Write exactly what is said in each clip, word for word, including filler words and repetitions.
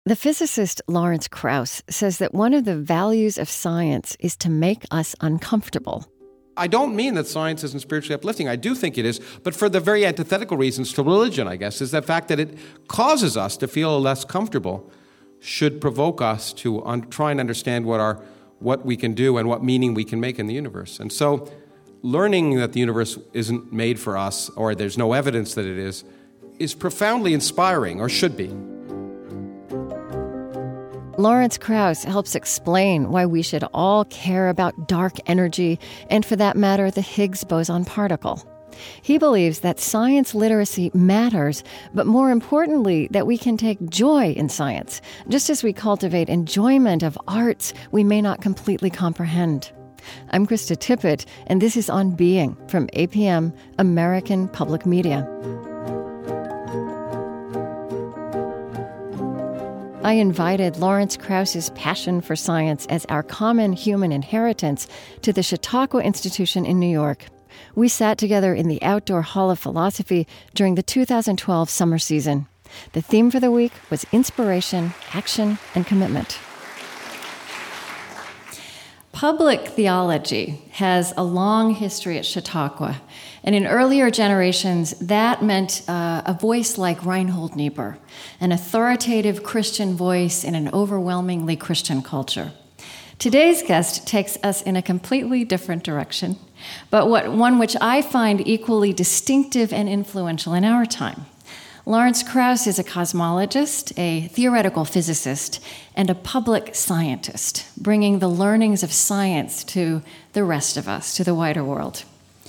The physicist Lawrence Krauss says that one of the values of science is to make us uncomfortable. I don't mean that science isn't spiritually uplifting. I do think it is, but for the very antithetical reasons to religion, I guess, is the fact that it causes us to feel less comfortable, should provoke us to un- try and understand what our what we can do and what meaning we can make in the universe. And so learning that the universe isn't made for us, or there's no evidence that it is, is profoundly inspiring, or should be. Lawrence Krauss helps explain why we should all care about dark energy and, for that matter, the Higgs boson particle. He believes that science literacy matters, but more importantly, that we can take joy in science, just as we cultivate enjoyment of arts we may not completely comprehend. I'm Krista Tippett, and this is On Being from A P M, American Public Media. I invited Lawrence Krauss's passion for science as our common human inheritance to the Chautauqua Institution in New York. We sat together in the Outdoor Hall of Philosophy during the two thousand twelve summer season. The theme for the week was inspiration, action, and commitment. Public theology has a long history at Chautauqua, and in earlier generations, that meant uh, a voice like Reinhold Niebuhr, an authoritative Christian voice in an overwhelmingly Christian culture. Today's guest takes us in a completely different direction, but what, one which I find equally distinctive and influential in our time. Lawrence Krauss is a cosmologist, a theoretical physicist, and a public scientist, bringing the learnings of science to the rest of us, to the wider world.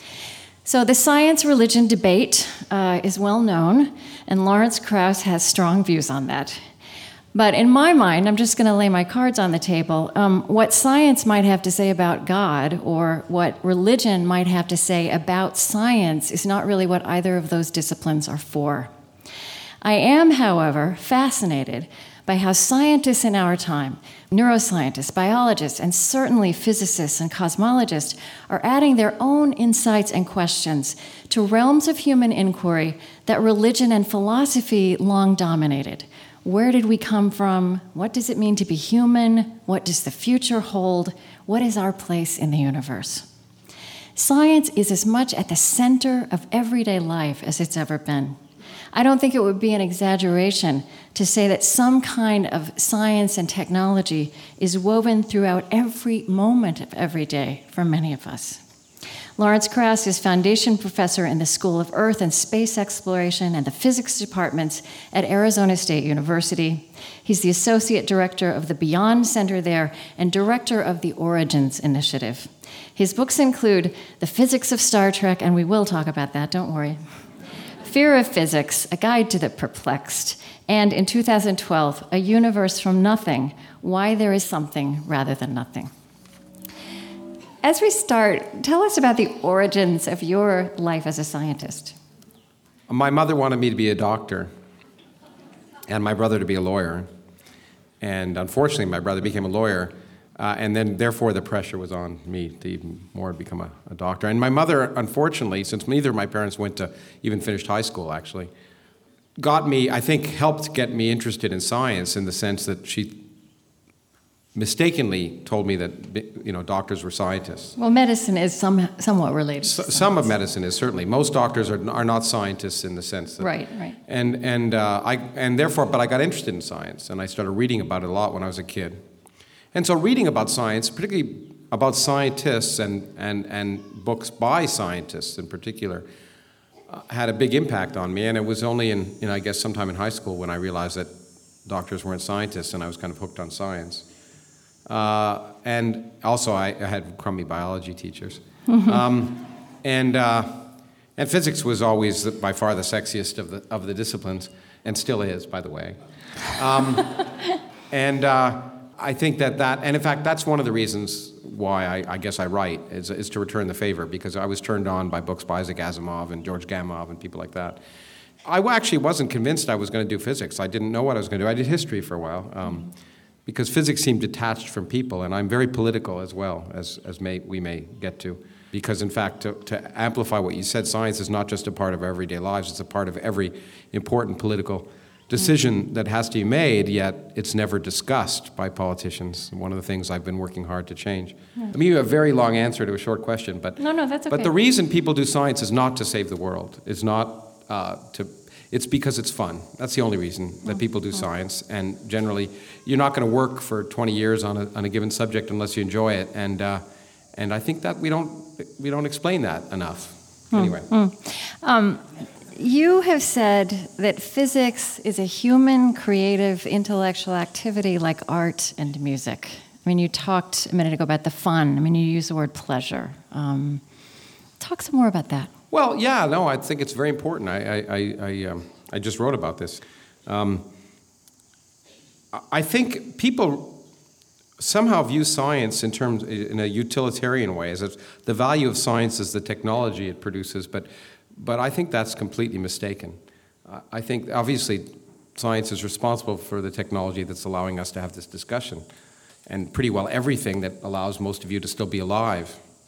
So the science-religion debate uh, is well known, and Lawrence Krauss has strong views on that. But in my mind, I'm just going to lay my cards on the table, um, what science might have to say about God or what religion might have to say about science is not really what either of those disciplines are for. I am, however, fascinated by how scientists in our time, neuroscientists, biologists, and certainly physicists and cosmologists are adding their own insights and questions to realms of human inquiry that religion and philosophy long dominated. Where did we come from? What does it mean to be human? What does the future hold? What is our place in the universe? Science is as much at the center of everyday life as it's ever been. I don't think it would be an exaggeration to say that some kind of science and technology is woven throughout every moment of every day for many of us. Lawrence Krauss is foundation professor in the School of Earth and Space Exploration and the Physics departments at Arizona State University. He's the associate director of the Beyond Center there and director of the Origins Initiative. His books include The Physics of Star Trek, and we will talk about that, don't worry. Fear of Physics, A Guide to the Perplexed, and in two thousand twelve, A Universe from Nothing, Why There Is Something Rather Than Nothing. As we start, tell us about the origins of your life as a scientist. My mother wanted me to be a doctor, and my brother to be a lawyer. And unfortunately, my brother became a lawyer, uh, and then therefore the pressure was on me to even more become a, a doctor. And my mother, unfortunately, since neither of my parents went to even finished high school, actually, got me, I think, helped get me interested in science in the sense that she mistakenly told me that, you know, doctors were scientists. Well, medicine is some, somewhat related. So, some of medicine is, certainly. Most doctors are, are not scientists in the sense that... Right, right. And, and, uh, I, and therefore, but I got interested in science, and I started reading about it a lot when I was a kid. And so reading about science, particularly about scientists and, and, and books by scientists in particular, uh, had a big impact on me. And it was only in, you know, I guess sometime in high school when I realized that doctors weren't scientists, and I was kind of hooked on science. Uh, and also, I, I had crummy biology teachers. um, and uh, and physics was always by far the sexiest of the of the disciplines, and still is, by the way. Um, and uh, I think that that, and in fact, that's one of the reasons why I, I guess I write, is, is to return the favor, because I was turned on by books by Isaac Asimov and George Gamow and people like that. I actually wasn't convinced I was going to do physics. I didn't know what I was going to do. I did history for a while. Um, Because physics seemed detached from people, and I'm very political as well, as as may, we may get to. Because in fact, to, to amplify what you said, science is not just a part of our everyday lives, it's a part of every important political decision that has to be made, yet it's never discussed by politicians. One of the things I've been working hard to change. Yeah. I mean, you have a very long answer to a short question, but No, no, that's okay. but the reason people do science is not to save the world. It's not uh, to. It's because it's fun. That's the only reason that people do science. And generally, you're not going to work for twenty years on a on a given subject unless you enjoy it. And uh, and I think that we don't we don't explain that enough. Anyway. Um, you have said that physics is a human, creative, intellectual activity like art and music. I mean, you talked a minute ago about the fun. I mean, you use the word pleasure. Um, talk some more about that. Well, yeah, no, I think it's very important. I I I, I, um, I just wrote about this. Um, I think people somehow view science in terms in a utilitarian way, as if the value of science is the technology it produces, but but I think that's completely mistaken. Uh, I think obviously science is responsible for the technology that's allowing us to have this discussion, and pretty well everything that allows most of you to still be alive,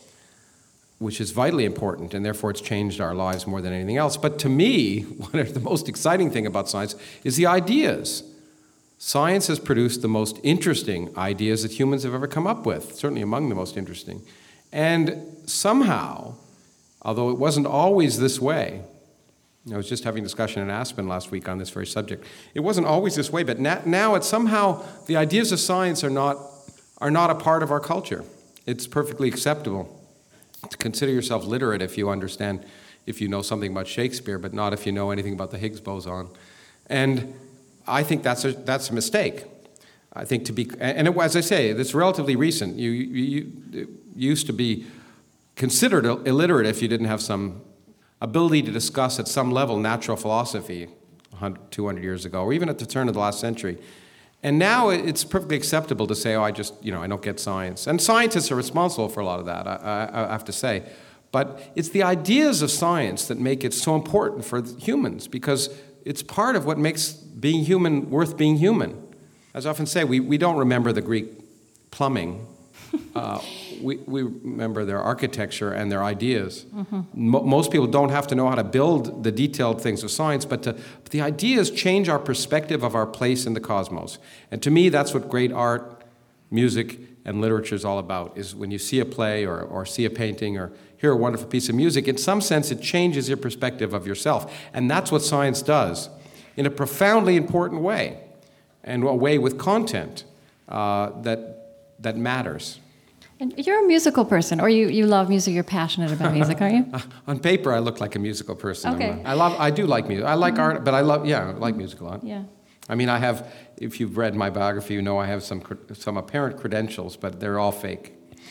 which is vitally important, and therefore it's changed our lives more than anything else. But to me, one of the most exciting thing about science is the ideas. Science has produced the most interesting ideas that humans have ever come up with, certainly among the most interesting. And somehow, although it wasn't always this way, I was just having a discussion in Aspen last week on this very subject, it wasn't always this way, but na- now it's somehow, the ideas of science are not, are not a part of our culture. It's perfectly acceptable to consider yourself literate if you understand, if you know something about Shakespeare, but not if you know anything about the Higgs boson. And I think that's a, that's a mistake. I think to be, and it, as I say, it's relatively recent. You, you, you used to be considered illiterate if you didn't have some ability to discuss at some level natural philosophy two hundred years ago, or even at the turn of the last century. And now it's perfectly acceptable to say, oh, I just, you know, I don't get science. And scientists are responsible for a lot of that, I, I, I have to say. But it's the ideas of science that make it so important for humans, because it's part of what makes being human worth being human. As I often say, we, we don't remember the Greek plumbing. Uh, we, we remember their architecture and their ideas. Mm-hmm. Mo- most people don't have to know how to build the detailed things of science, but, to, but the ideas change our perspective of our place in the cosmos. And to me, that's what great art, music, and literature is all about, is when you see a play or, or see a painting or hear a wonderful piece of music, in some sense it changes your perspective of yourself. And that's what science does in a profoundly important way, and a way with content uh, that, that matters. And you're a musical person, or you, you love music, you're passionate about music, aren't you? On paper, I look like a musical person. Okay. I love, I do like music. I like mm-hmm. art, but I love, yeah, I like music a lot. Yeah. I mean, I have, if you've read my biography, you know I have some some apparent credentials, but they're all fake.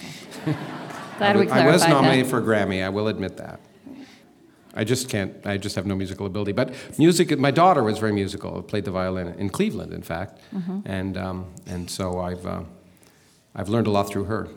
Glad I, we clarified I was nominated that. for a Grammy, I will admit that. I just can't, I just have no musical ability. But music, my daughter was very musical, played the violin in Cleveland, in fact. Mm-hmm. And um, and so I've uh, I've learned a lot through her.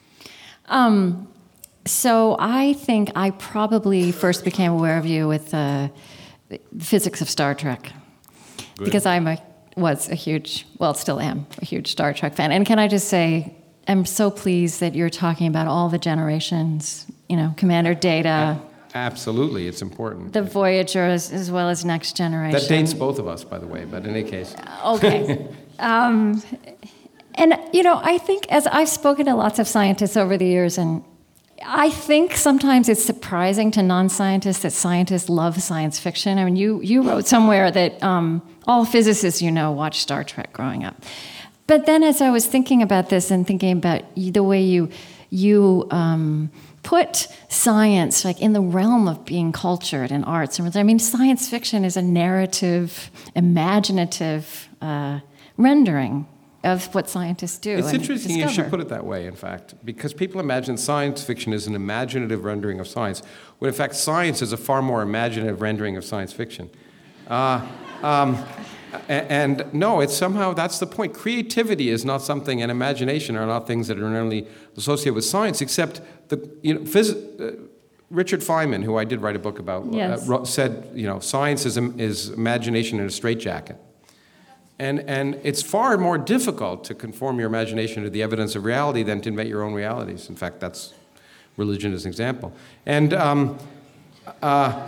Um, so I think I probably first became aware of you with uh, the physics of Star Trek. Good. Because I'm a, was a huge, well, still am, a huge Star Trek fan. And can I just say, I'm so pleased that you're talking about all the generations, you know, Commander Data. Absolutely, it's important. The Voyager as, as well as Next Generation. That dates both of us, by the way, but in any case. Okay. um, and, you know, I think as I've spoken to lots of scientists over the years, and I think sometimes it's surprising to non-scientists that scientists love science fiction. I mean, you, you wrote somewhere that um, all physicists you know watched Star Trek growing up. But then as I was thinking about this and thinking about the way you you um, put science like in the realm of being cultured and arts, I mean, science fiction is a narrative, imaginative uh, rendering of what scientists do. It's and interesting discover. You should put it that way, in fact, because people imagine science fiction is an imaginative rendering of science, when in fact science is a far more imaginative rendering of science fiction. Uh, um, and, and no, it's somehow, that's the point. Creativity is not something, and imagination are not things that are normally associated with science, except the, you know, phys- uh, Richard Feynman, who I did write a book about, yes. uh, said, you know, science is, is imagination in a straitjacket. And and it's far more difficult to conform your imagination to the evidence of reality than to invent your own realities. In fact, that's religion as an example. And um, uh,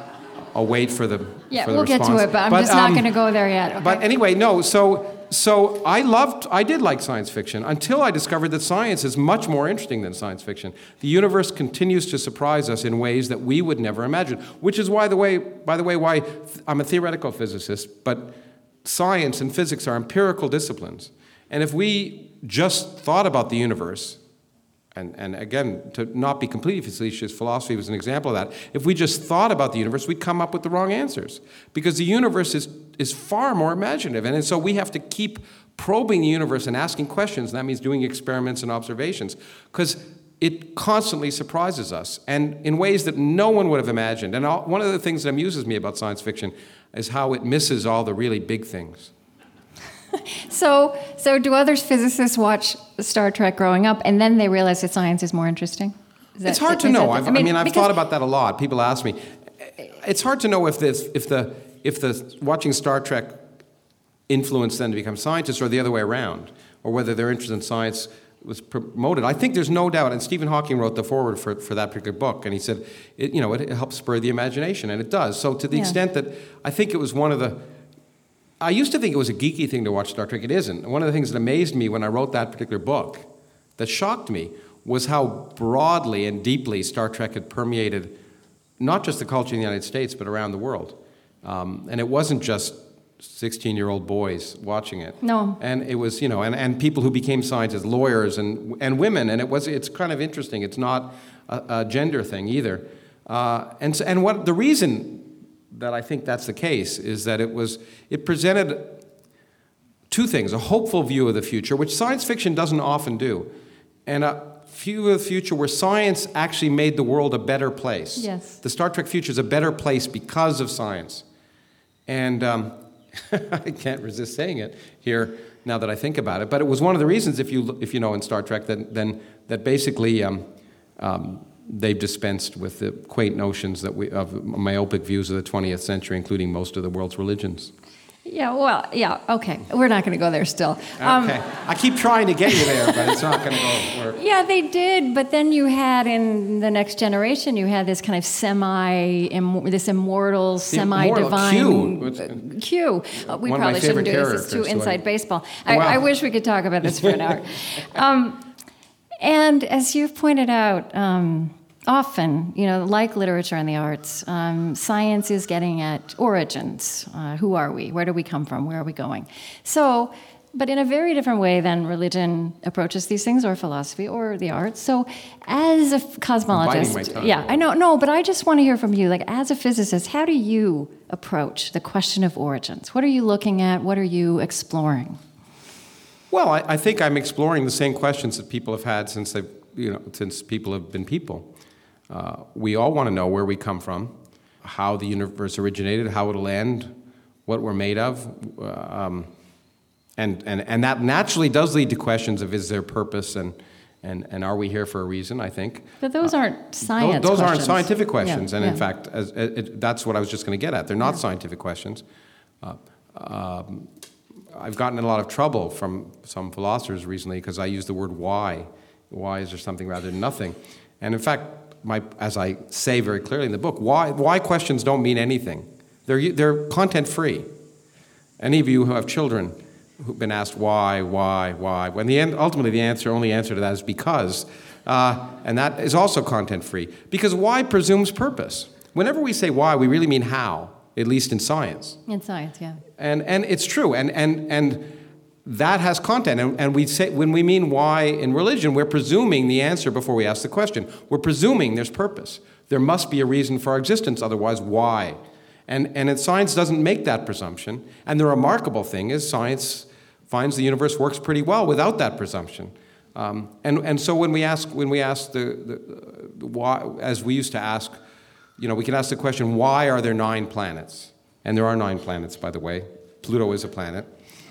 I'll wait for the Yeah, for the we'll response. get to it, but I'm but, just not um, going to go there yet. Okay? But anyway, no. So so I loved, I did like science fiction until I discovered that science is much more interesting than science fiction. The universe continues to surprise us in ways that we would never imagine. Which is why the way, by the way, why th- I'm a theoretical physicist, but science and physics are empirical disciplines. And if we just thought about the universe, and, and again, to not be completely facetious, philosophy was an example of that. If we just thought about the universe, we'd come up with the wrong answers. Because the universe is, is far more imaginative. And so we have to keep probing the universe and asking questions. And that means doing experiments and observations. Because it constantly surprises us, and in ways that no one would have imagined. And all, one of the things that amuses me about science fiction is how it misses all the really big things. So, so do other physicists watch Star Trek growing up, and then they realize that science is more interesting? Is that, it's hard to is know. that, I've, I mean, I mean I've thought about that a lot. People ask me. It's hard to know if this, if the, if the watching Star Trek influenced them to become scientists, or the other way around, or whether their interest in science was promoted. I think there's no doubt, and Stephen Hawking wrote the foreword for, for that particular book, and he said, it, you know, it, it helps spur the imagination, and it does. So to the Yeah. extent that I think it was one of the. I used to think it was a geeky thing to watch Star Trek. It isn't. One of the things that amazed me when I wrote that particular book, that shocked me, was how broadly and deeply Star Trek had permeated not just the culture in the United States, but around the world. Um, and it wasn't just sixteen-year-old boys watching it. No. And it was, you know, and, and people who became scientists, lawyers and and women. And it was, it's kind of interesting. It's not a, a gender thing either. Uh, and so, and what the reason that I think that's the case is that it was, it presented two things: a hopeful view of the future, which science fiction doesn't often do, and a view of the future where science actually made the world a better place. Yes. The Star Trek future is a better place because of science. And um, I can't resist saying it here now that I think about it, but it was one of the reasons, if you if you know in Star Trek, that then that basically um, um, they've dispensed with the quaint notions that we of myopic views of the twentieth century, including most of the world's religions. Yeah, well, yeah, okay. We're not going to go there still. Um, Okay, I keep trying to get you there, but it's not going to go work. Yeah, they did, but then you had in the Next Generation, you had this kind of semi, im- this immortal, semi-divine Q. Q. Uh, we One of my probably shouldn't favorite do this. It's too characters, so inside I- baseball. I, Wow. I wish we could talk about this for an hour. Um, and as you've pointed out, um, often, you know, like literature and the arts, um, science is getting at origins. Uh, who are we? Where do we come from? Where are we going? So, but in a very different way than religion approaches these things, or philosophy, or the arts. So, as a f- cosmologist, biting my tongue. yeah, I know, no, but I just want to hear from you. Like, as a physicist, how do you approach the question of origins? What are you looking at? What are you exploring? Well, I, I think I'm exploring the same questions that people have had since they, you know, since people have been people. Uh, we all want to know where we come from, how the universe originated, how it'll end, what we're made of, um, and and and that naturally does lead to questions of is there purpose and and and are we here for a reason? I think. But those aren't science Those, those aren't questions. scientific questions, Yeah, and yeah. in fact, as, it, that's what I was just going to get at. They're not Yeah. scientific questions. Uh, um, I've gotten in a lot of trouble from some philosophers recently because I use the word why. Why is there something rather than nothing? And in fact, my, as I say very clearly in the book, why, why questions don't mean anything. They're, they're content-free. Any of you who have children who've been asked why, why, why, when the end, ultimately the answer, only answer to that is because, uh, and that is also content-free. Because why presumes purpose. Whenever we say why, we really mean how, at least in science. In science, yeah. And and it's true, and and and that has content. And, and we say when we mean why in religion, we're presuming the answer before we ask the question. We're presuming there's purpose. There must be a reason for our existence, otherwise why? And and it, science doesn't make that presumption. And the remarkable thing is science finds the universe works pretty well without that presumption. Um, and and so when we ask when we ask the, the, the why, as we used to ask, you know, we can ask the question, why are there nine planets? And there are nine planets, by the way. Pluto is a planet.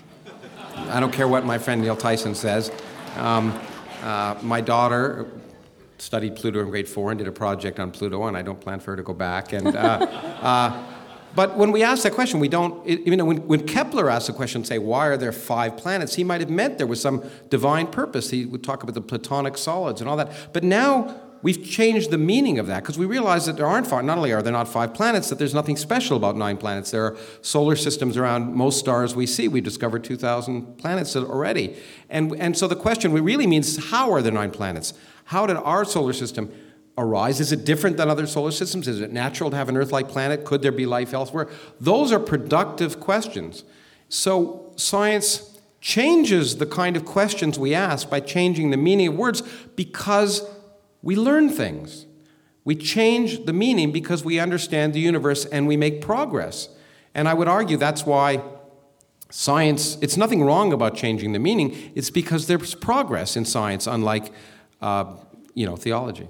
I don't care what my friend Neil Tyson says. Um, uh, my daughter studied Pluto in grade four and did a project on Pluto, and I don't plan for her to go back. And, uh, uh, but when we ask that question, we don't, it, you know, when, when Kepler asked the question, say, why are there five planets? He might have meant there was some divine purpose. He would talk about the Platonic solids and all that. But now we've changed the meaning of that because we realize that there aren't five, not only are there not five planets, that there's nothing special about nine planets. There are solar systems around most stars we see. We've discovered two thousand planets already. And, and so the question really means, how are there nine planets? How did our solar system arise? Is it different than other solar systems? Is it natural to have an Earth-like planet? Could there be life elsewhere? Those are productive questions. So science changes the kind of questions we ask by changing the meaning of words because we learn things. We change the meaning because we understand the universe and we make progress. And I would argue that's why science, it's nothing wrong about changing the meaning. It's because there's progress in science, unlike, uh, you know, theology.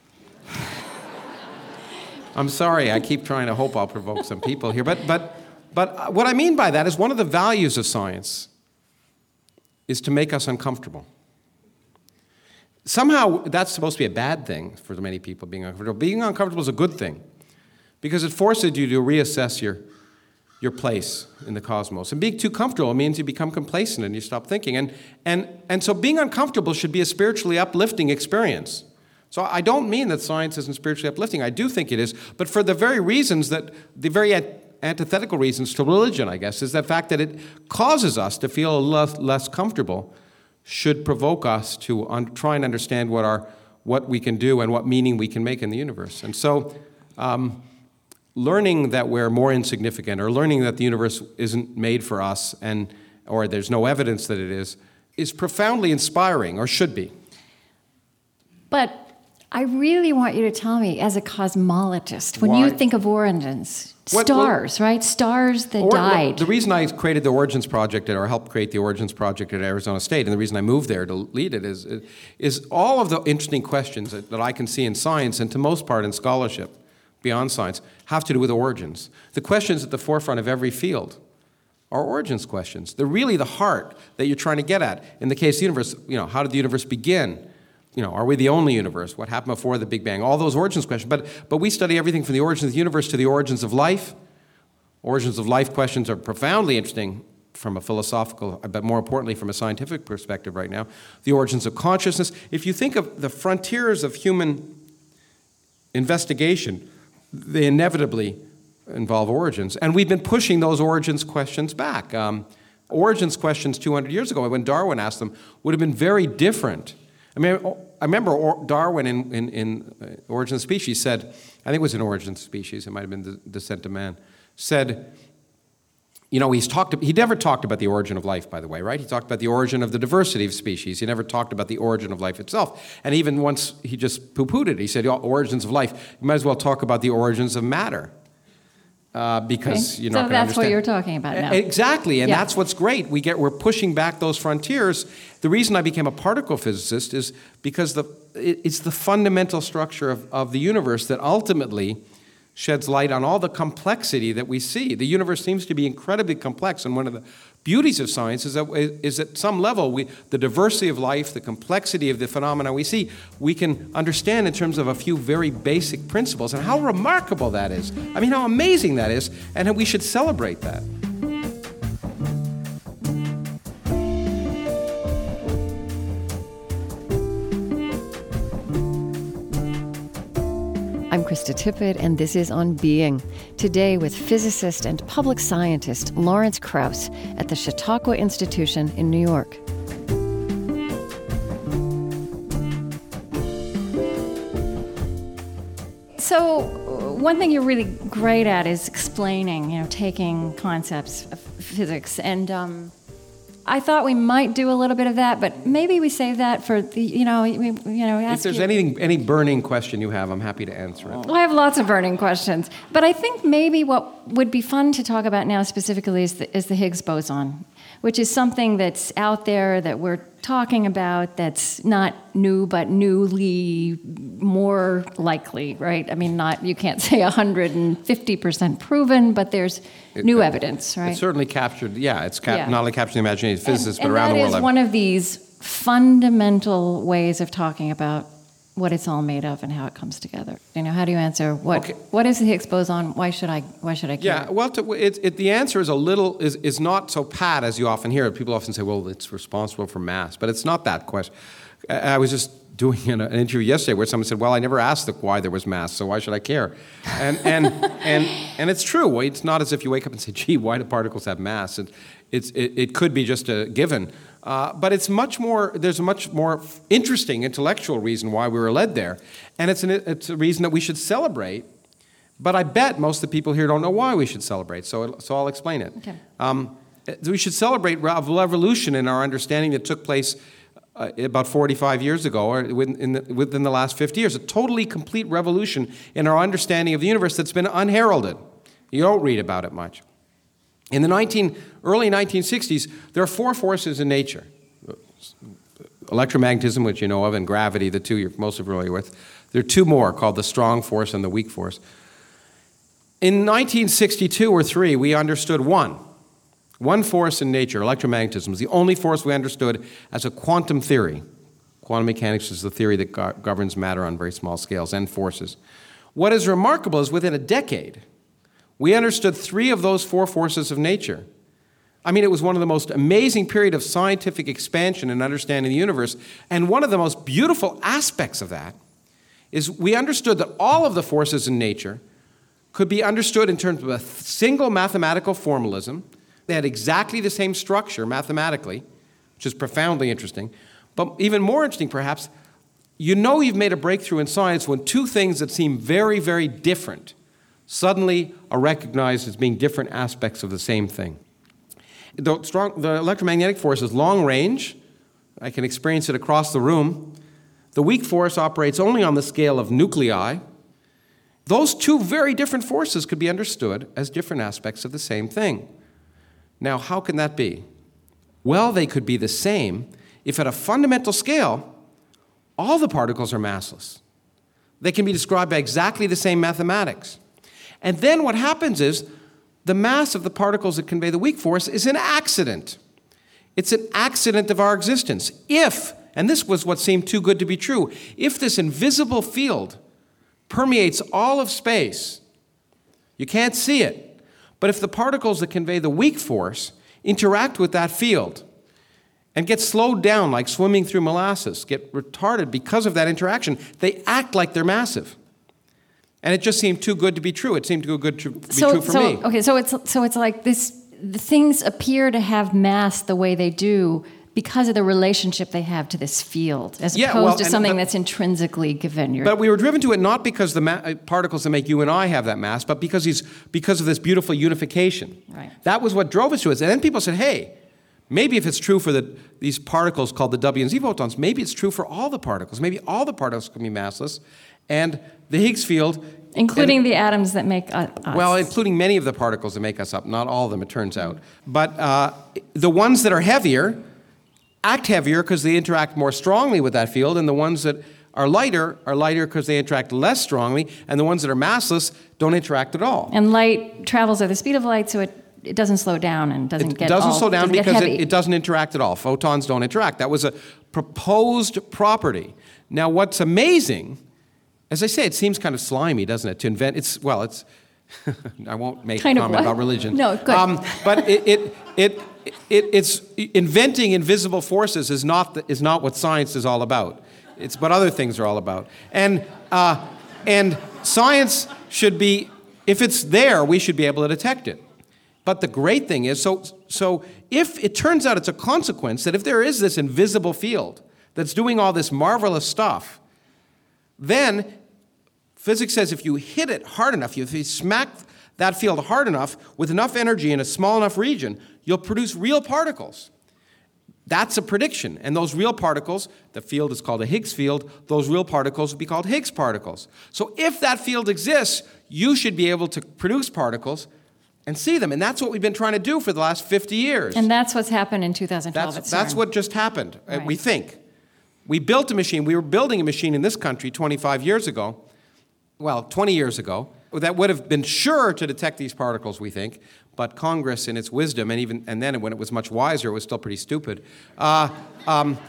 I'm sorry, I keep trying to hope I'll provoke some people here. But, but, but what I mean by that is one of the values of science is to make us uncomfortable. Somehow, that's supposed to be a bad thing for many people, being uncomfortable. Being uncomfortable is a good thing because it forces you to reassess your, your place in the cosmos. And being too comfortable means you become complacent and you stop thinking. And, and, and so being uncomfortable should be a spiritually uplifting experience. So I don't mean that science isn't spiritually uplifting. I do think it is. But for the very reasons that, the very antithetical reasons to religion, I guess, is the fact that it causes us to feel less, less comfortable should provoke us to un- try and understand what our what we can do and what meaning we can make in the universe. And so um, learning that we're more insignificant or learning that the universe isn't made for us and or there's no evidence that it is, is profoundly inspiring, or should be. But I really want you to tell me, as a cosmologist, when Why? you think of origins, What- stars, right? Stars that Or- died. The reason I created the Origins Project, or helped create the Origins Project at Arizona State, and the reason I moved there to lead it, is, is all of the interesting questions that, that I can see in science, and to most part in scholarship, beyond science, have to do with origins. The questions at the forefront of every field are origins questions. They're really the heart that you're trying to get at. In the case of the universe, you know, how did the universe begin? You know, are we the only universe? What happened before the Big Bang? All those origins questions. But, but we study everything from the origins of the universe to the origins of life. Origins of life questions are profoundly interesting from a philosophical, but more importantly from a scientific perspective right now. The origins of consciousness. If you think of the frontiers of human investigation, they inevitably involve origins. And we've been pushing those origins questions back. Um, origins questions two hundred years ago, when Darwin asked them, would have been very different. I mean, I remember Darwin in, in, in Origin of Species said, I think it was in Origin of Species, it might have been the Descent of Man, said, you know, he's talked, he never talked about the origin of life, by the way, right? He talked about the origin of the diversity of species. He never talked about the origin of life itself. And even once he just poo-pooed it, he said, oh, origins of life, you might as well talk about the origins of matter. Uh, because okay. you're not so going to that's understand. what you're talking about now. Exactly, and yeah. that's what's great. We get we're pushing back those frontiers. The reason I became a particle physicist is because the it, it's the fundamental structure of, of the universe that ultimately sheds light on all the complexity that we see. The universe seems to be incredibly complex, and one of the beauties of science is that is at some level we the diversity of life, the complexity of the phenomena we see, we can understand in terms of a few very basic principles, and how remarkable that is. I mean, how amazing that is, and we should celebrate that. I'm Krista Tippett, and this is On Being. Today with physicist and public scientist Lawrence Krauss at the Chautauqua Institution in New York. So one thing you're really great at is explaining, you know, taking concepts of physics. And um, I thought we might do a little bit of that, but maybe we save that for the, you know, you know. Ask if there's you. anything, any burning question you have, I'm happy to answer it. Well, I have lots of burning questions, but I think maybe what would be fun to talk about now specifically is the, is the Higgs boson, which is something that's out there that we're talking about that's not new, but newly more likely, right? I mean, not you can't say one hundred fifty percent proven, but there's It- new it- evidence, right? It's certainly captured, yeah, it's cap- Yeah. not only captured the imagination of physicists, and, but around the and world. that is one of these fundamental ways of talking about what it's all made of and how it comes together. You know, how do you answer what Okay. what is the Higgs boson? Why should I why should I care? Yeah, well, to, it, it, the answer is a little is, is not so pat as you often hear. People often say, "Well, it's responsible for mass," but it's not that question. I, I was just doing an, an interview yesterday where someone said, "Well, I never asked the, why there was mass, so why should I care?" And and and and it's true. It's not as if you wake up and say, "Gee, why do particles have mass?" It, it's it, it could be just a given. Uh, but it's much more, there's a much more interesting intellectual reason why we were led there. And it's, an, it's a reason that we should celebrate. But I bet most of the people here don't know why we should celebrate. So, it, so I'll explain it. Okay. Um, we should celebrate a revolution in our understanding that took place uh, about forty-five years ago, or within the, within the last fifty years. A totally complete revolution in our understanding of the universe that's been unheralded. You don't read about it much. In the nineteen, early nineteen sixties, there are four forces in nature. Electromagnetism, which you know of, and gravity, the two you're most familiar with. There are two more called the strong force and the weak force. In nineteen sixty-two or three, we understood one. One force in nature, electromagnetism, was the only force we understood as a quantum theory. Quantum mechanics is the theory that go- governs matter on very small scales and forces. What is remarkable is within a decade, we understood three of those four forces of nature. I mean, it was one of the most amazing period of scientific expansion and understanding the universe. And one of the most beautiful aspects of that is we understood that all of the forces in nature could be understood in terms of a single mathematical formalism. They had exactly the same structure mathematically, which is profoundly interesting. But even more interesting, perhaps, you know you've made a breakthrough in science when two things that seem very, very different suddenly are recognized as being different aspects of the same thing. The, strong, the electromagnetic force is long range. I can experience it across the room. The weak force operates only on the scale of nuclei. Those two very different forces could be understood as different aspects of the same thing. Now, how can that be? Well, they could be the same if at a fundamental scale, all the particles are massless. They can be described by exactly the same mathematics. And then what happens is the mass of the particles that convey the weak force is an accident. It's an accident of our existence. If, and this was what seemed too good to be true, if this invisible field permeates all of space, you can't see it, but if the particles that convey the weak force interact with that field and get slowed down like swimming through molasses, get retarded because of that interaction, they act like they're massive. And it just seemed too good to be true. It seemed too good to be so, true for so, me. Okay, so it's so it's like this. The things appear to have mass the way they do because of the relationship they have to this field, as Yeah, opposed well, to and something the- that's intrinsically given. You're, But we were driven to it not because the ma- particles that make you and I have that mass, but because he's, because of this beautiful unification. Right. That was what drove us to it. And then people said, hey, maybe if it's true for the, these particles called the W and Z photons, maybe it's true for all the particles. Maybe all the particles can be massless. And the Higgs field... including and, the atoms that make us. Well, including many of the particles that make us up. Not all of them, it turns out. But uh, the ones that are heavier act heavier because they interact more strongly with that field, and the ones that are lighter are lighter because they interact less strongly, and the ones that are massless don't interact at all. And light travels at the speed of light, so it, it doesn't slow down and doesn't It get doesn't all, slow down doesn't get because it, heavy. it doesn't interact at all. Photons don't interact. That was a proposed property. Now, what's amazing, as I say, it seems kind of slimy, doesn't it, to invent, it's, well, it's, I won't make Kind a of comment what? about religion. No, good. Um, but it, it, it, it, it's, inventing invisible forces is not, the, is not what science is all about. It's what other things are all about. And, uh, and science should be, if it's there, we should be able to detect it. But the great thing is, so, so if it turns out it's a consequence that if there is this invisible field that's doing all this marvelous stuff, then physics says if you hit it hard enough, if you smack that field hard enough with enough energy in a small enough region, you'll produce real particles. That's a prediction. And those real particles, the field is called a Higgs field, those real particles will be called Higgs particles. So if that field exists, you should be able to produce particles and see them. And that's what we've been trying to do for the last fifty years. And that's what's happened in two thousand twelve That's, at CERN. that's what just happened, uh, Right. we think. We built a machine. We were building a machine in this country twenty-five years ago, well, twenty years ago, that would have been sure to detect these particles, we think. But Congress, in its wisdom, and even and then when it was much wiser, it was still pretty stupid, uh, um,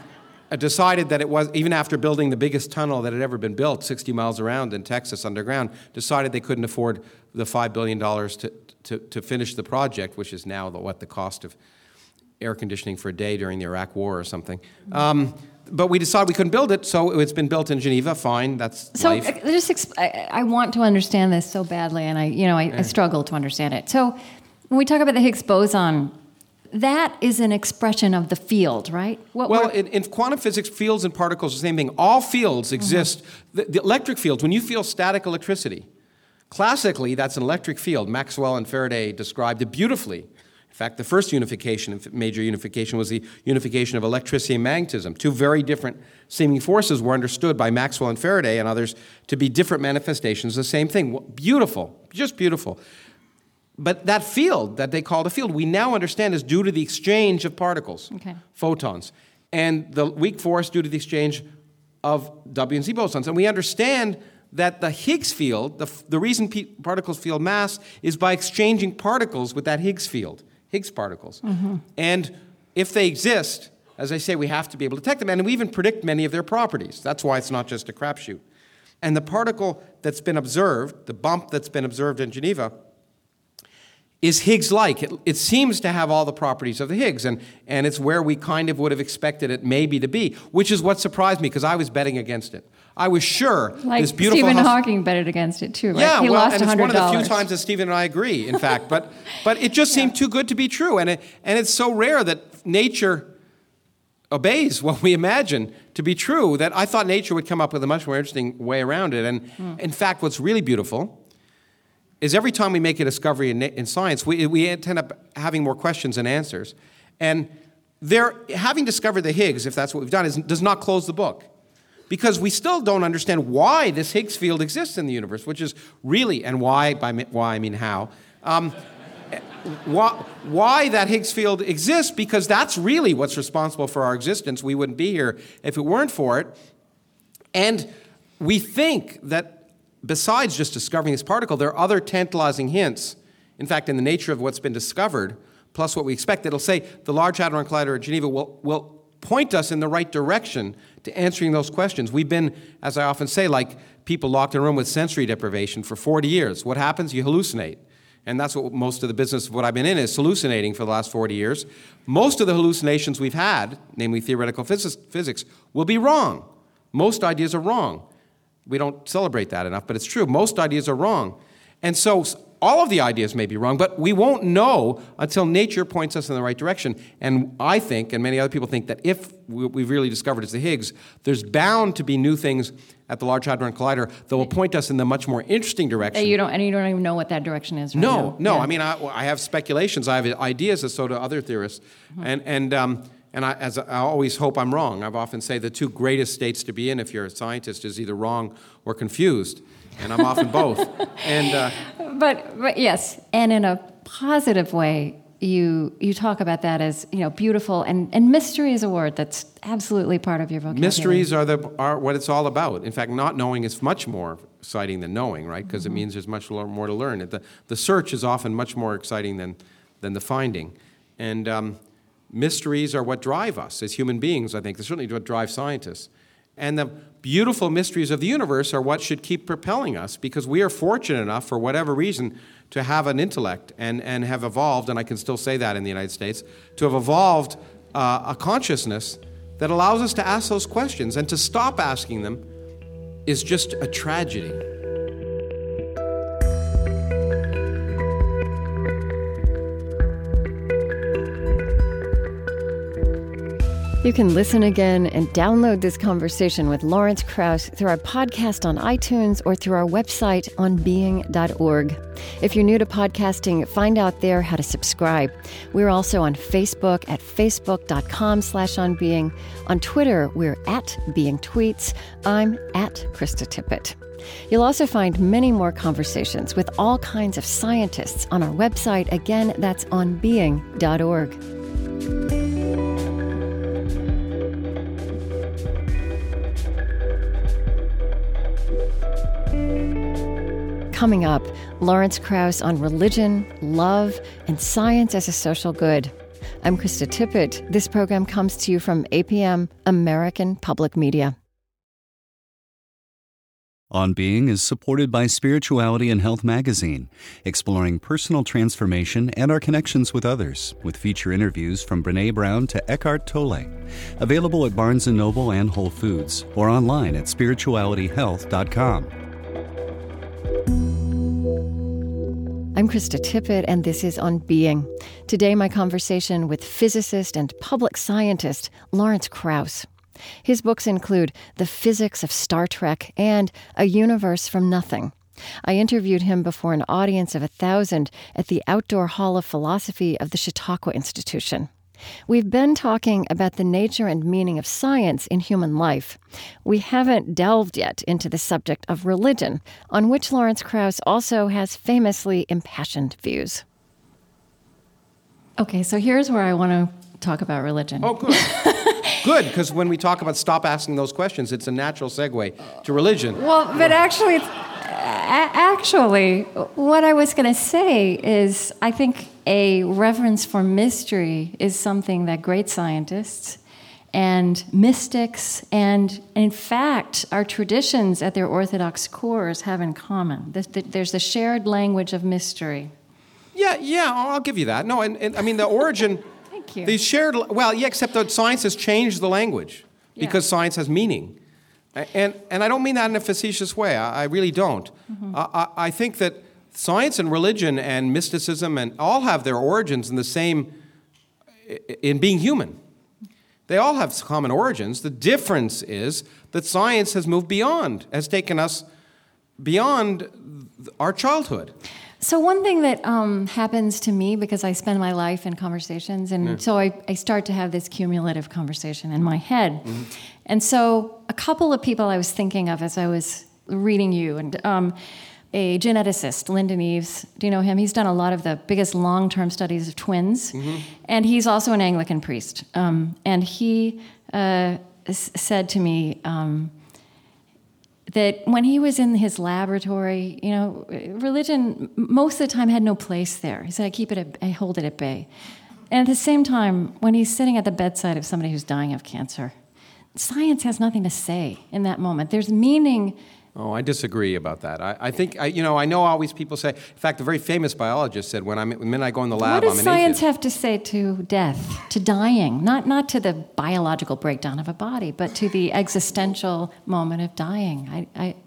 decided that it was, even after building the biggest tunnel that had ever been built, sixty miles around in Texas underground, decided they couldn't afford the five billion dollars to, to, to finish the project, which is now the, what the cost of air conditioning for a day during the Iraq War or something. Um, but we decided we couldn't build it, so it's been built in Geneva. Fine, that's so life. Uh, just exp- I, I want to understand this so badly, and I, you know, I, yeah. I struggle to understand it. So when we talk about the Higgs boson, that is an expression of the field, right? What well, in, in quantum physics, fields and particles are the same thing. All fields exist. Mm-hmm. The, the electric fields, when you feel static electricity, classically, that's an electric field. Maxwell and Faraday described it beautifully. In fact, the first unification, major unification, was the unification of electricity and magnetism. Two very different seeming forces were understood by Maxwell and Faraday and others to be different manifestations of the same thing. Beautiful, just beautiful. But that field that they called a field, we now understand is due to the exchange of particles, okay. photons, and the weak force due to the exchange of W and Z bosons. And we understand that the Higgs field, the, the reason p- particles feel mass, is by exchanging particles with that Higgs field, Higgs particles. Mm-hmm. And if they exist, as I say, we have to be able to detect them, and we even predict many of their properties. That's why it's not just a crapshoot. And the particle that's been observed, the bump that's been observed in Geneva, is Higgs-like. It, it seems to have all the properties of the Higgs, and, and it's where we kind of would have expected it maybe to be, which is what surprised me, because I was betting against it. I was sure like this beautiful... Stephen house- Hawking betted against it, too, right? Yeah, he well, lost and it's one hundred dollars. one of the few times that Stephen and I agree, in fact. But but it just seemed yeah. too good to be true, and it, and it's so rare that nature obeys what we imagine to be true that I thought nature would come up with a much more interesting way around it. And hmm. in fact, what's really beautiful is every time we make a discovery in, in science, we, we end up having more questions than answers. And they're, having discovered the Higgs, if that's what we've done, is, does not close the book. Because we still don't understand why this Higgs field exists in the universe, which is really, and why, by why I mean how, um, why, why that Higgs field exists, because that's really what's responsible for our existence. We wouldn't be here if it weren't for it. And we think that besides just discovering this particle, there are other tantalizing hints. In fact, in the nature of what's been discovered, plus what we expect, it'll say the Large Hadron Collider at Geneva will, will point us in the right direction to answering those questions. We've been, as I often say, like people locked in a room with sensory deprivation for forty years. What happens? You hallucinate. And that's what most of the business of what I've been in is, hallucinating for the last forty years. Most of the hallucinations we've had, namely theoretical phys- physics, will be wrong. Most ideas are wrong. We don't celebrate that enough, but it's true. Most ideas are wrong. And so all of the ideas may be wrong, but we won't know until nature points us in the right direction. And I think, and many other people think, that if what we've really discovered is the Higgs, there's bound to be new things at the Large Hadron Collider that will point us in the much more interesting direction. You don't, and you don't even know what that direction is right no, now. No, yeah. I mean, I, I have speculations. I have ideas, as so do other theorists. Mm-hmm. And, and, um, and I, as I always hope I'm wrong. I've often say the two greatest states to be in if you're a scientist is either wrong or confused. And I'm often both. And uh, but, but yes, and in a positive way, you you talk about that as, you know, beautiful, and, and mystery is a word that's absolutely part of your vocabulary. Mysteries are the are what it's all about. In fact, not knowing is much more exciting than knowing, right? Because mm-hmm. it means there's much more to learn. The the search is often much more exciting than than the finding, and um, mysteries are what drive us as human beings. I think they're certainly what drive scientists. And the beautiful mysteries of the universe are what should keep propelling us, because we are fortunate enough, for whatever reason, to have an intellect and, and have evolved, and I can still say that in the United States, to have evolved uh, a consciousness that allows us to ask those questions. And to stop asking them is just a tragedy. You can listen again and download this conversation with Lawrence Krauss through our podcast on iTunes or through our website on being dot org. If you're new to podcasting, find out there how to subscribe. We're also on Facebook at facebook.com slash onbeing. On Twitter, we're at Being Tweets. I'm at Krista Tippett. You'll also find many more conversations with all kinds of scientists on our website. Again, that's on being dot org. Coming up, Lawrence Krauss on religion, love, and science as a social good. I'm Krista Tippett. This program comes to you from A P M, American Public Media. On Being is supported by Spirituality and Health magazine, exploring personal transformation and our connections with others, with feature interviews from Brene Brown to Eckhart Tolle. Available at Barnes and Noble and Whole Foods, or online at spirituality health dot com. I'm Krista Tippett, and this is On Being. Today, my conversation with physicist and public scientist Lawrence Krauss. His books include The Physics of Star Trek and A Universe from Nothing. I interviewed him before an audience of a thousand at the Outdoor Hall of Philosophy of the Chautauqua Institution. We've been talking about the nature and meaning of science in human life. We haven't delved yet into the subject of religion, on which Lawrence Krauss also has famously impassioned views. Okay, so here's where I want to talk about religion. Oh, good. Good, because when we talk about stop asking those questions, it's a natural segue to religion. Well, but actually, actually, what I was going to say is I think a reverence for mystery is something that great scientists and mystics and, in fact, our traditions at their orthodox cores have in common. There's a shared language of mystery. Yeah, yeah, I'll give you that. No, and, and I mean, the origin... Thank you. They shared, well, yeah, except that science has changed the language because yeah. science has meaning. And and I don't mean that in a facetious way. I, I really don't. Mm-hmm. I, I think that science and religion and mysticism and all have their origins in the same, in being human. They all have common origins. The difference is that science has moved beyond, has taken us beyond our childhood. So one thing that um, happens to me, because I spend my life in conversations, and yeah. so I, I start to have this cumulative conversation in my head. Mm-hmm. And so a couple of people I was thinking of as I was reading you, and um, a geneticist, Lyndon Eaves, do you know him? He's done a lot of the biggest long-term studies of twins, mm-hmm. and he's also an Anglican priest. Um, and he uh, s- said to me... Um, that when he was in his laboratory, you know, religion most of the time had no place there. He said, I keep it, at, I hold it at bay. And at the same time, when he's sitting at the bedside of somebody who's dying of cancer, science has nothing to say in that moment. There's meaning. Oh, I disagree about that. I, I think, I, you know, I know always people say, in fact, a very famous biologist said, when I'm, the minute I go in the lab, I'm an atheist. What does science have to say to death, to dying? Not not to the biological breakdown of a body, but to the existential moment of dying. I I,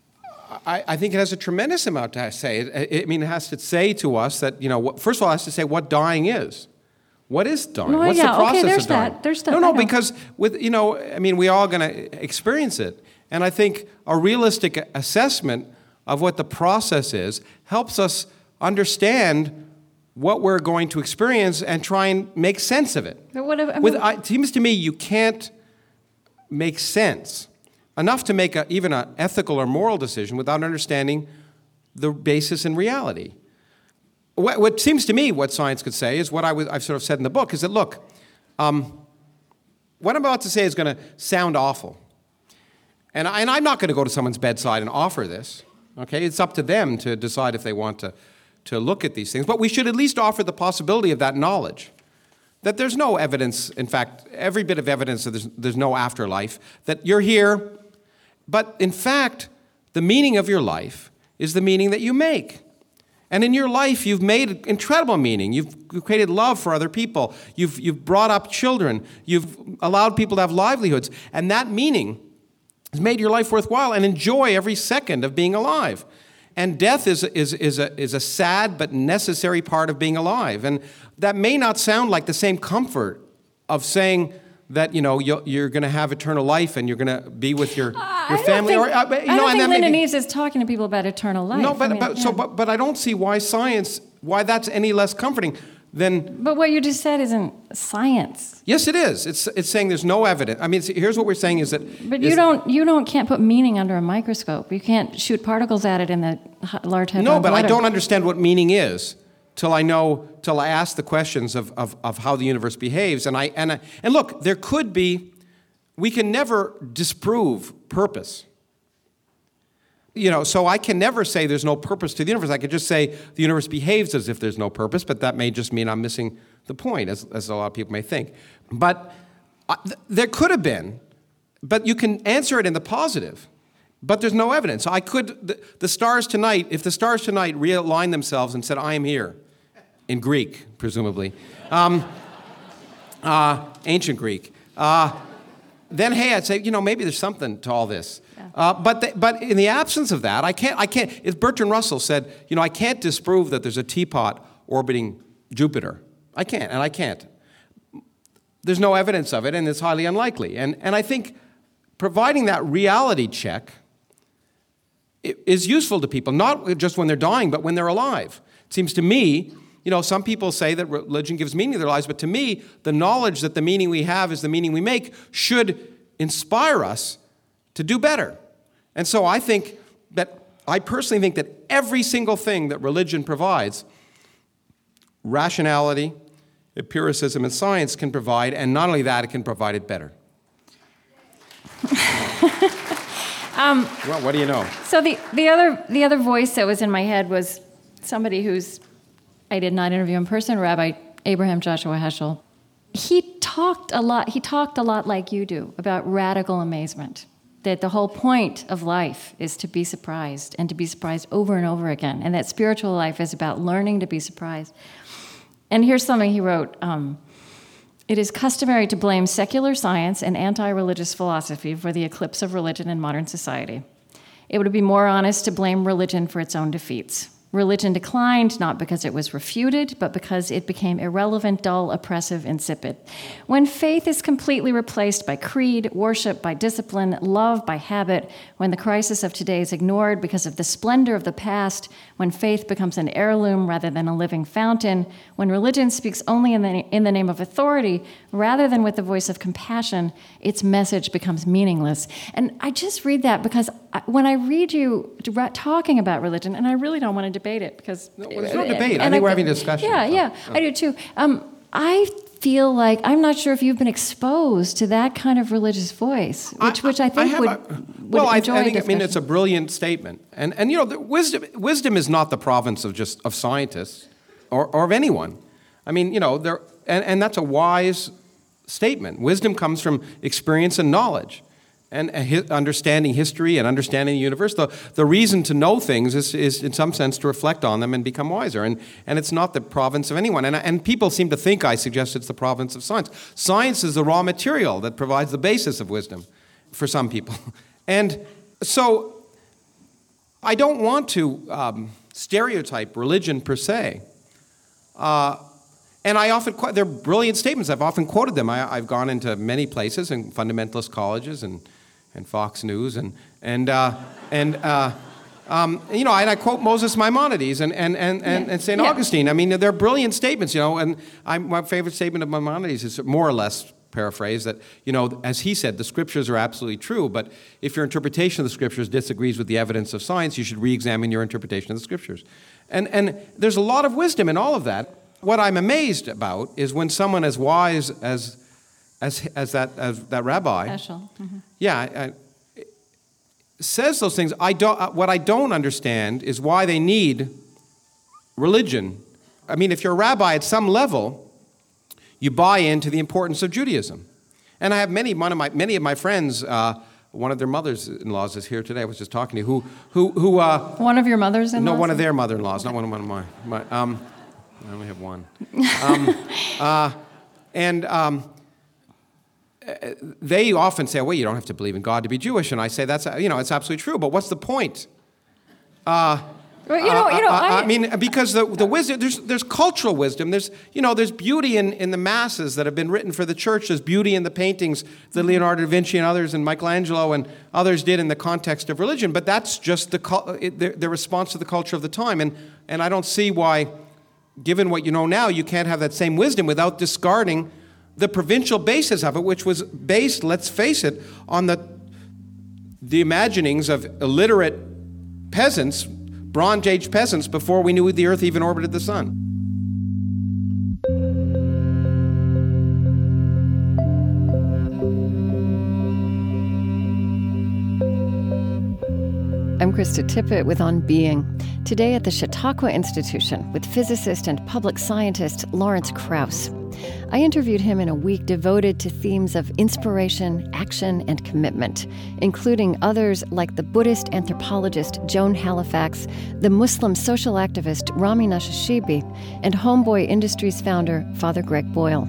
I, I think it has a tremendous amount to say. It, I mean, it has to say to us that, you know, what, first of all, it has to say what dying is. What is dying? Well, What's yeah, the process okay, there's of dying? That. There's that. No, no, because with, you know, I mean, we're all going to experience it. And I think a realistic assessment of what the process is helps us understand what we're going to experience and try and make sense of it. But what if, I mean, with, it seems to me you can't make sense enough to make a, even an ethical or moral decision without understanding the basis in reality. What, what seems to me what science could say is what I was, I've sort of said in the book, is that, look, um, what I'm about to say is going to sound awful. And, I, and I'm not going to go to someone's bedside and offer this. Okay, it's up to them to decide if they want to, to look at these things. But we should at least offer the possibility of that knowledge. That there's no evidence, in fact, every bit of evidence that there's, there's no afterlife, that you're here. But in fact, the meaning of your life is the meaning that you make. And in your life, you've made incredible meaning. You've, you've created love for other people. You've, you've brought up children. You've allowed people to have livelihoods. And that meaning has made your life worthwhile, and enjoy every second of being alive. And death is, is, is, a, is a sad but necessary part of being alive. And that may not sound like the same comfort of saying that, you know, you're, you're going to have eternal life and you're going to be with your, your family. Think, or, uh, you I know, don't think Lyndon maybe, Eaves is talking to people about eternal life. No, but, I mean, but, yeah. so, but, but I don't see why science, why that's any less comforting. Then, but what you just said isn't science. Yes, it is. It's it's saying there's no evidence. I mean, here's what we're saying is that. But you is, don't you don't can't put meaning under a microscope. You can't shoot particles at it in the Large Hadron No, but Collider. I don't understand what meaning is till I know till I ask the questions of, of, of how the universe behaves. And I and I, and look, there could be. We can never disprove purpose. You know, so I can never say there's no purpose to the universe. I could just say the universe behaves as if there's no purpose, but that may just mean I'm missing the point, as, as a lot of people may think. But uh, th- there could have been, but you can answer it in the positive. But there's no evidence. I could, the, the stars tonight, if the stars tonight realigned themselves and said, I am here, in Greek, presumably, um, uh, ancient Greek, uh, then hey, I'd say, you know, maybe there's something to all this. Yeah. Uh, but the, but in the absence of that, I can't, I can't, as Bertrand Russell said, you know, I can't disprove that there's a teapot orbiting Jupiter. I can't, and I can't. There's no evidence of it, and it's highly unlikely. And, and I think providing that reality check is useful to people, not just when they're dying, but when they're alive. It seems to me, you know, some people say that religion gives meaning to their lives, but to me, the knowledge that the meaning we have is the meaning we make should inspire us to do better. And so I think that, I personally think that every single thing that religion provides, rationality, empiricism, and science can provide, and not only that, it can provide it better. Um, well, what do you know? So the, the other the other voice that was in my head was somebody who's, I did not interview in person, Rabbi Abraham Joshua Heschel. He talked a lot, he talked a lot like you do about radical amazement, that the whole point of life is to be surprised and to be surprised over and over again, and that spiritual life is about learning to be surprised. And here's something he wrote. Um, It is customary to blame secular science and anti-religious philosophy for the eclipse of religion in modern society. It would be more honest to blame religion for its own defeats. Religion declined not because it was refuted, but because it became irrelevant, dull, oppressive, insipid. When faith is completely replaced by creed, worship by discipline, love by habit, when the crisis of today is ignored because of the splendor of the past, when faith becomes an heirloom rather than a living fountain, when religion speaks only in the, in the name of authority rather than with the voice of compassion, its message becomes meaningless. And I just read that because I, when I read you talking about religion, and I really don't want to debate it because no, it's not debate. I think I, we're having a discussion. Yeah, so. yeah, oh. I do too. Um, I feel like I'm not sure if you've been exposed to that kind of religious voice, which I, which I think I would, a, would well, enjoy. I, I think discussion. I mean it's a brilliant statement, and and you know, the wisdom wisdom is not the province of just of scientists or, or of anyone. I mean, you know, there and, and that's a wise statement. Wisdom comes from experience and knowledge. And understanding history and understanding the universe. The, the reason to know things is, is, in some sense, to reflect on them and become wiser. And, and it's not the province of anyone. And, and people seem to think I suggest it's the province of science. Science is the raw material that provides the basis of wisdom for some people. And so I don't want to um, stereotype religion per se. Uh, And I often, they're brilliant statements. I've often quoted them. I, I've gone into many places, in fundamentalist colleges and, and Fox News, and and uh, and uh, um, you know, and I quote Moses Maimonides and and and, and, yeah. and Saint Yeah. Augustine. I mean, they're brilliant statements, you know. And I'm, my favorite statement of Maimonides is more or less paraphrased that, you know, as he said, the scriptures are absolutely true, but if your interpretation of the scriptures disagrees with the evidence of science, you should re-examine your interpretation of the scriptures. And and there's a lot of wisdom in all of that. What I'm amazed about is when someone as wise as as as that as that rabbi, mm-hmm. yeah, I, says those things. I don't. What I don't understand is why they need religion. I mean, if you're a rabbi at some level, you buy into the importance of Judaism. And I have many one of my many of my friends. Uh, one of their mothers-in-laws is here today. I was just talking to who who who. Uh, one of your mothers-in-laws? No, one of their mother-in-laws, not one of one of my. my um, I only have one. Um, uh, and um, they often say, well, you don't have to believe in God to be Jewish. And I say, that's, you know, it's absolutely true. But what's the point? Uh, well, you know, uh, you know, I, I, I mean, because the, the wisdom, there's, there's cultural wisdom. There's, you know, there's beauty in, in the masses that have been written for the church. There's beauty in the paintings that Leonardo da Vinci and others and Michelangelo and others did in the context of religion. But that's just the, the, the response to the culture of the time. And, and I don't see why, given what you know now, you can't have that same wisdom without discarding the provincial basis of it, which was based, let's face it, on the, the imaginings of illiterate peasants, Bronze Age peasants, before we knew the Earth even orbited the sun. I'm Krista Tippett with On Being. Today at the Chautauqua Institution with physicist and public scientist Lawrence Krauss. I interviewed him in a week devoted to themes of inspiration, action, and commitment, including others like the Buddhist anthropologist Joan Halifax, the Muslim social activist Rami Nashashibi, and Homeboy Industries founder Father Greg Boyle.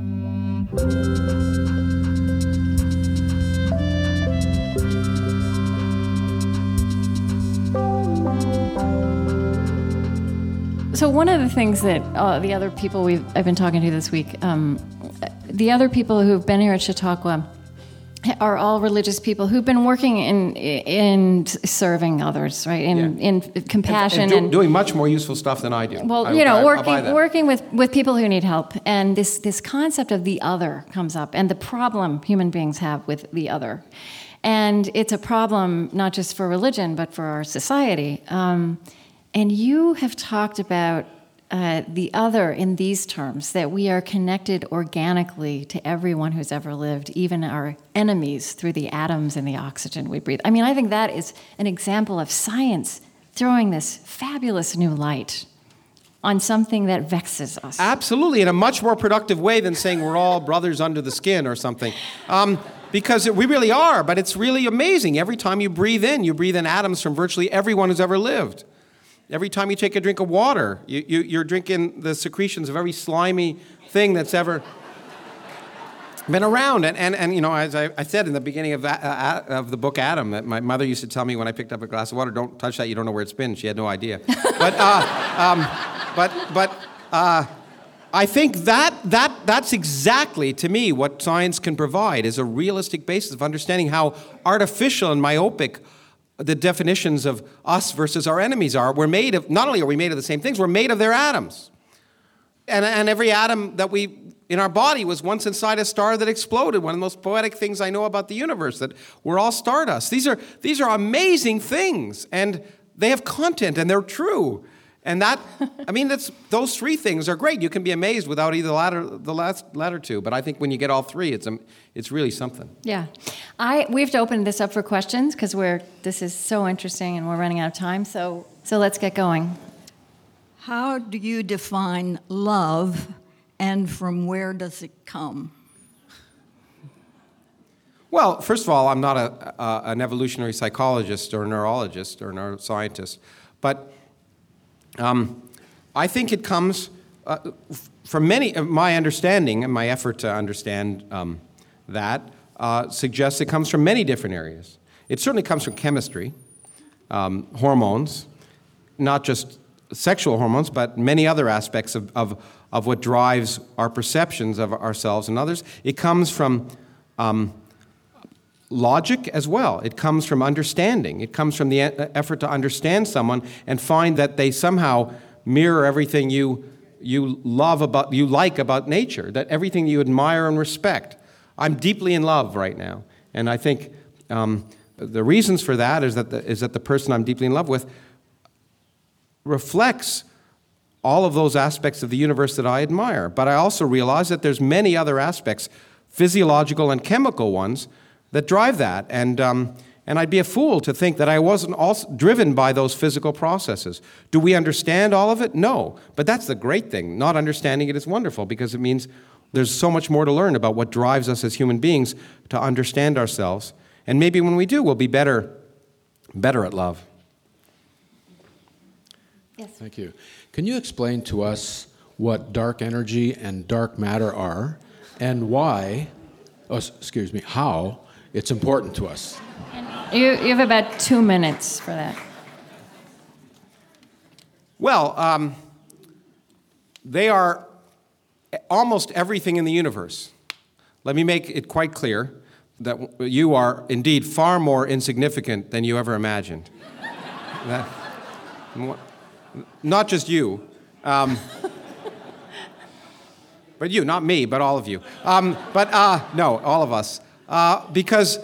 So one of the things that uh, the other people we've I've been talking to this week, um, the other people who've been here at Chautauqua are all religious people who've been working in in serving others, right? In yeah. in compassion and, and, do, and doing much more useful stuff than I do. Well, I, you know, I, working working with, with people who need help, and this this concept of the other comes up, and the problem human beings have with the other, and it's a problem not just for religion but for our society. Um, And you have talked about uh, the other in these terms, that we are connected organically to everyone who's ever lived, even our enemies, through the atoms in the oxygen we breathe. I mean, I think that is an example of science throwing this fabulous new light on something that vexes us. Absolutely, in a much more productive way than saying we're all brothers under the skin or something. Um, because it, we really are, but it's really amazing. Every time you breathe in, you breathe in atoms from virtually everyone who's ever lived. Every time you take a drink of water, you, you, you're drinking the secretions of every slimy thing that's ever been around. And, and, and you know, as I, I said in the beginning of, that, uh, of the book Adam, that my mother used to tell me when I picked up a glass of water, don't touch that, you don't know where it's been. She had no idea. But, uh, um, but, but uh, I think that, that that's exactly, to me, what science can provide, is a realistic basis of understanding how artificial and myopic the definitions of us versus our enemies are. We're made of, not only are we made of the same things, we're made of their atoms. And, and every atom that we, in our body, was once inside a star that exploded. One of the most poetic things I know about the universe, that we're all stardust. These are, these are amazing things, and they have content, and they're true. And that, I mean, that's, those three things are great. You can be amazed without either the latter, the last latter two. But I think when you get all three, it's, um, it's really something. Yeah. I, we have to open this up for questions because we're, this is so interesting and we're running out of time. So, so let's get going. How do you define love, and from where does it come? Well, first of all, I'm not a, a, an evolutionary psychologist or a neurologist or a neuroscientist. But Um, I think it comes uh, from many, uh, my understanding and my effort to understand um, that uh, suggests it comes from many different areas. It certainly comes from chemistry, um, hormones, not just sexual hormones, but many other aspects of, of, of what drives our perceptions of ourselves and others. It comes from um, logic as well. It comes from understanding. It comes from the effort to understand someone and find that they somehow mirror everything you you love about, you like about nature, that everything you admire and respect. I'm deeply in love right now, and I think um, the reasons for that is that the, is that the person I'm deeply in love with reflects all of those aspects of the universe that I admire. But I also realize that there's many other aspects, physiological and chemical ones, that drive that, and um, and I'd be a fool to think that I wasn't also driven by those physical processes. Do we understand all of it? No, but that's the great thing. Not understanding it is wonderful, because it means there's so much more to learn about what drives us as human beings to understand ourselves, and maybe when we do, we'll be better, better at love. Yes. Thank you. Can you explain to us what dark energy and dark matter are, and why, oh, excuse me, how it's important to us? You, you have about two minutes for that. Well, um, they are almost everything in the universe. Let me make it quite clear that you are indeed far more insignificant than you ever imagined. That, not just you, um, but you, not me, but all of you. Um, but uh, no, all of us. Uh, because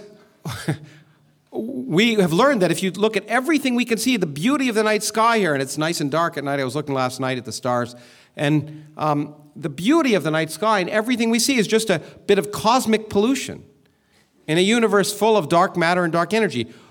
we have learned that if you look at everything we can see, the beauty of the night sky here, and it's nice and dark at night. I was looking last night at the stars, and um, the beauty of the night sky and everything we see is just a bit of cosmic pollution in a universe full of dark matter and dark energy.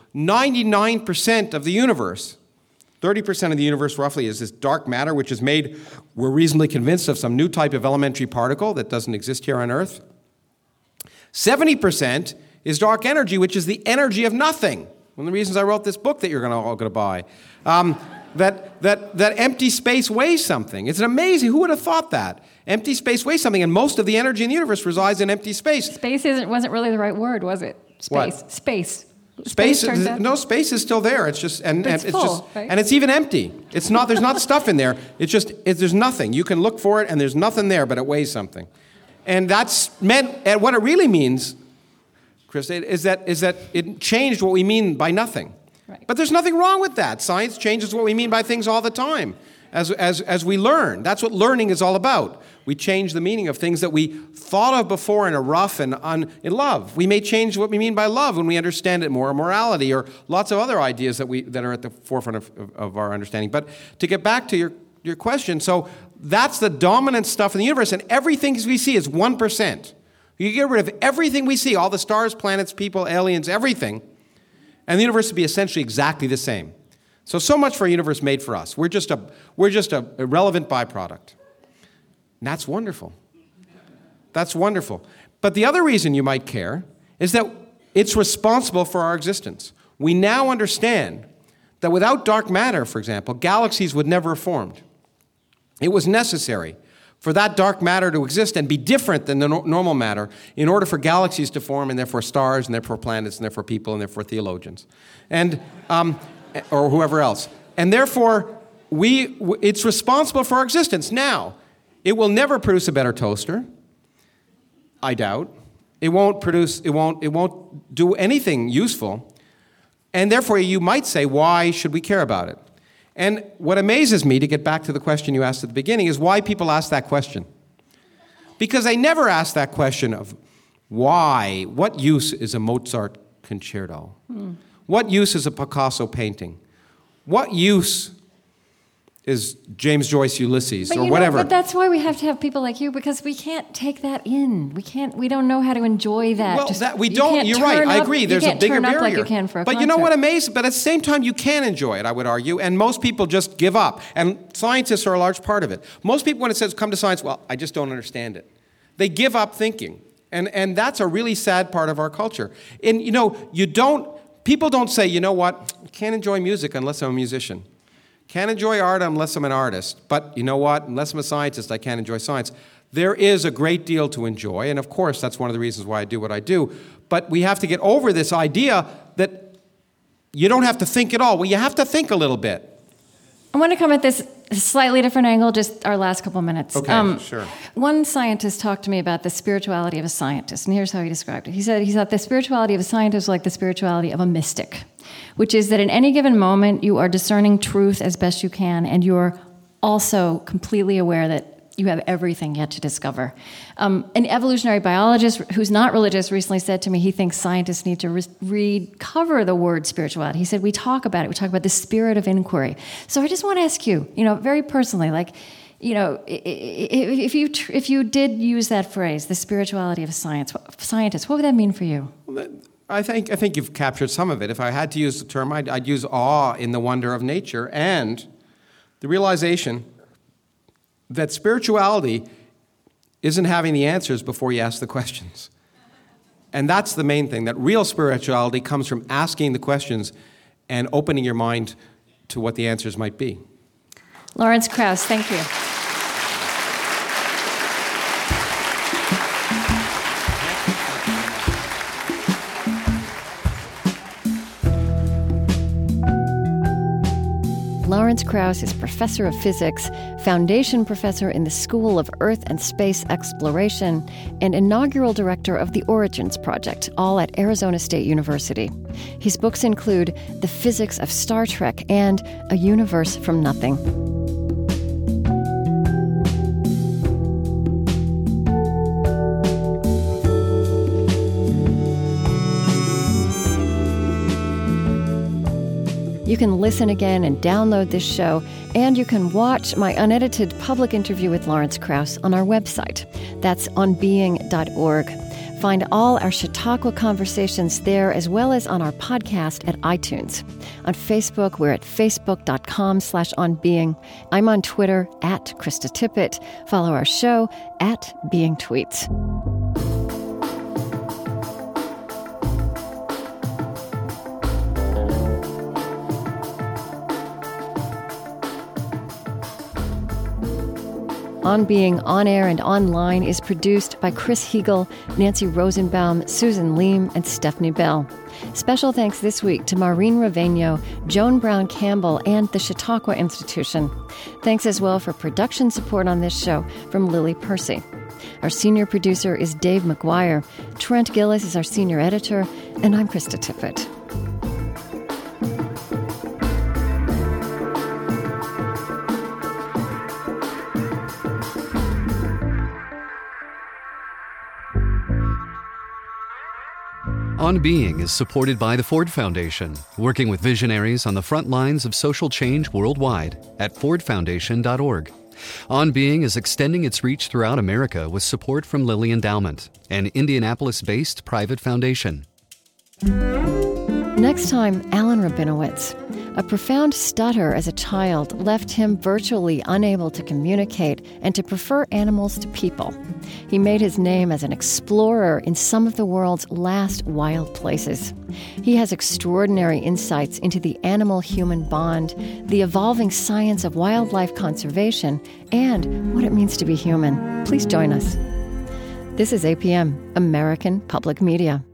ninety-nine percent of the universe, thirty percent of the universe roughly, is this dark matter, which is made, we're reasonably convinced, of some new type of elementary particle that doesn't exist here on Earth. seventy percent is dark energy, which is the energy of nothing. One of the reasons I wrote this book that you're gonna, all going to buy. Um, that, that, that empty space weighs something. It's amazing. Who would have thought that? Empty space weighs something, and most of the energy in the universe resides in empty space. Space isn't, wasn't really the right word, was it? Space. What? Space. Space, turns out- no, space is still there. It's just, and, But and it's it's full, just, right? and it's even empty. It's not. There's not stuff in there. It's just, it, there's nothing. You can look for it, and there's nothing there, but it weighs something. And that's meant. And what it really means, Chris, is that is that it changed what we mean by nothing. Right. But there's nothing wrong with that. Science changes what we mean by things all the time, as as as we learn. That's what learning is all about. We change the meaning of things that we thought of before in a rough and un, in love. We may change what we mean by love when we understand it more, or morality, or lots of other ideas that we that are at the forefront of, of, of our understanding. But to get back to your, your question, so that's the dominant stuff in the universe, and everything we see is one percent. You get rid of everything we see, all the stars, planets, people, aliens, everything, and the universe would be essentially exactly the same. So, so much for a universe made for us. We're just a, we're just a irrelevant byproduct. And that's wonderful. That's wonderful. But the other reason you might care is that it's responsible for our existence. We now understand that without dark matter, for example, galaxies would never have formed. It was necessary for that dark matter to exist and be different than the no- normal matter in order for galaxies to form, and therefore stars, and therefore planets, and therefore people, and therefore theologians, and um, or whoever else. And therefore, we it's responsible for our existence. Now, it will never produce a better toaster, I doubt. It won't produce, it won't, it won't do anything useful. And therefore, you might say, why should we care about it? And what amazes me, to get back to the question you asked at the beginning, is why people ask that question. Because they never ask that question of why, what use is a Mozart concerto? Hmm. What use is a Picasso painting? What use is James Joyce Ulysses, but or you whatever? Know, but that's why we have to have people like you, because we can't take that in. We can't. We don't know how to enjoy that. Well, Just, that, we you don't. can't You're right. turn I up- agree. There's you a can't bigger turn barrier. up like you can for a but concert. you know what amazing? But at the same time, you can enjoy it, I would argue, and most people just give up. And scientists are a large part of it. Most people, when it says come to science, well, I just don't understand it. They give up thinking, and and that's a really sad part of our culture. And you know, you don't. People don't say, you know what? I can't enjoy music unless I'm a musician. Can't enjoy art unless I'm an artist. But you know what? Unless I'm a scientist, I can't enjoy science. There is a great deal to enjoy, and of course, that's one of the reasons why I do what I do. But we have to get over this idea that you don't have to think at all. Well, you have to think a little bit. I want to come at this a slightly different angle, just our last couple minutes. Okay, sure. One scientist talked to me about the spirituality of a scientist, and here's how he described it. He said, he thought the spirituality of a scientist was like the spirituality of a mystic, which is that in any given moment, you are discerning truth as best you can, and you're also completely aware that you have everything yet to discover. Um, an evolutionary biologist who's not religious recently said to me he thinks scientists need to re- recover the word spirituality. He said, we talk about it. We talk about the spirit of inquiry. So I just want to ask you, you know, very personally, like, you know, if you tr- if you did use that phrase, the spirituality of a science, scientist, what would that mean for you? I think I think you've captured some of it. If I had to use the term, I'd, I'd use awe in the wonder of nature and the realization that spirituality isn't having the answers before you ask the questions. And that's the main thing, that real spirituality comes from asking the questions and opening your mind to what the answers might be. Lawrence Krauss, thank you. Lawrence Krauss is professor of physics, foundation professor in the School of Earth and Space Exploration, and inaugural director of the Origins Project, all at Arizona State University. His books include The Physics of Star Trek and A Universe from Nothing. You can listen again and download this show, and you can watch my unedited public interview with Lawrence Krauss on our website. That's on being dot org. Find all our Chautauqua conversations there, as well as on our podcast at iTunes. On Facebook, we're at facebook.com slash onbeing. I'm on Twitter at Krista Tippett. Follow our show at Being Tweets. On Being On Air and Online is produced by Chris Heagle, Nancy Rosenbaum, Susan Leem, and Stephanie Bell. Special thanks this week to Maureen Raveno, Joan Brown Campbell, and the Chautauqua Institution. Thanks as well for production support on this show from Lily Percy. Our senior producer is Dave McGuire. Trent Gillis is our senior editor, and I'm Krista Tippett. On Being is supported by the Ford Foundation, working with visionaries on the front lines of social change worldwide at ford foundation dot org. On Being is extending its reach throughout America with support from Lilly Endowment, an Indianapolis-based private foundation. Next time, Alan Rabinowitz. A profound stutter as a child left him virtually unable to communicate and to prefer animals to people. He made his name as an explorer in some of the world's last wild places. He has extraordinary insights into the animal-human bond, the evolving science of wildlife conservation, and what it means to be human. Please join us. This is A P M, American Public Media.